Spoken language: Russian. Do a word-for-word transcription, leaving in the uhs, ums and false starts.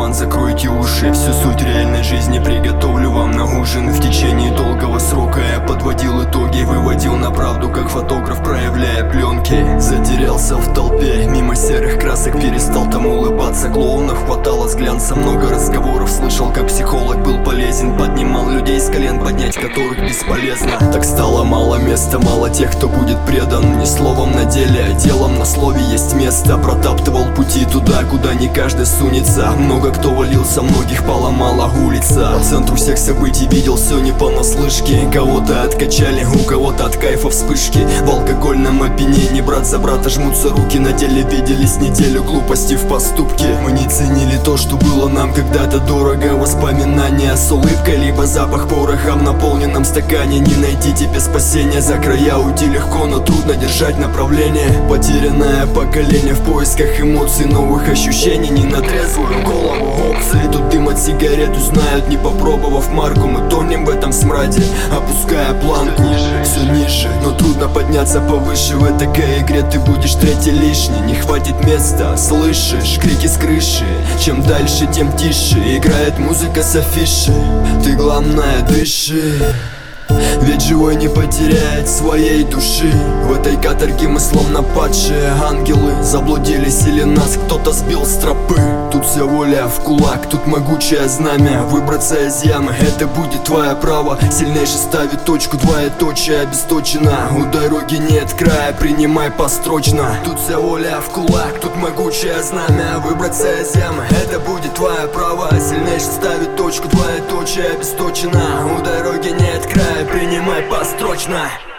карман, закройте уши. Всю суть реальной жизни приготовлю вам на ужин. В течение долгого срока я подводил итоги, выводил на правду, как фотограф, проявляя пленки. Затерялся в толпе, мимо серых красок перестал там улыбаться. Клоунов хватало с глянца, много разговоров слышал, как психолог был полезен. Поднимал людей с колен, поднять которых бесполезно. Так стало мало места, мало тех, кто будет предан. Не словом на деле, а делом на слове есть место. Протаптывал пути туда, куда не каждый сунется. Много кто валился, многих поломала улица. По центру всех событий видел все не понаслышке. Кого-то откачали, у кого-то от кайфа вспышки. В алкогольном опьянении брат за брата жмутся руки. На деле виделись неделю глупости в поступке. Мы не ценили то, что было нам когда-то дорого. Воспоминания с улыбкой, либо запах пороха в наполненном стакане. Не найти тебе спасения, за края уйти легко, но трудно держать направление. Потерянное поколение в поисках эмоций, новых ощущений. Не на трезвую голову опции. Тут дым от сигарет узнают, не попробовав марку. Мы тонем в этом смраде, опуская планку все ниже, но трудно подняться повыше. В этой игре ты будешь третий лишний. Не хватит места, слышишь крики с крыши. Чем дальше, тем тише играет музыка с афиши. Ты главное дыши, ведь живой не потеряет своей души. В этой каторге мы словно падшие ангелы. Заблудились или нас кто-то сбил с тропы. Тут вся воля в кулак, тут могучее знамя. Выбраться из ямы, это будет твое право. Сильнейший ставит точку, двоеточие обесточено. У дороги нет края, принимай построчно. Тут вся воля в кулак, тут могучее знамя. Выбраться из ямы, это будет твое право. Сильнейший ставит точку, двоеточие обесточено. У дороги нет края, принимай построчно.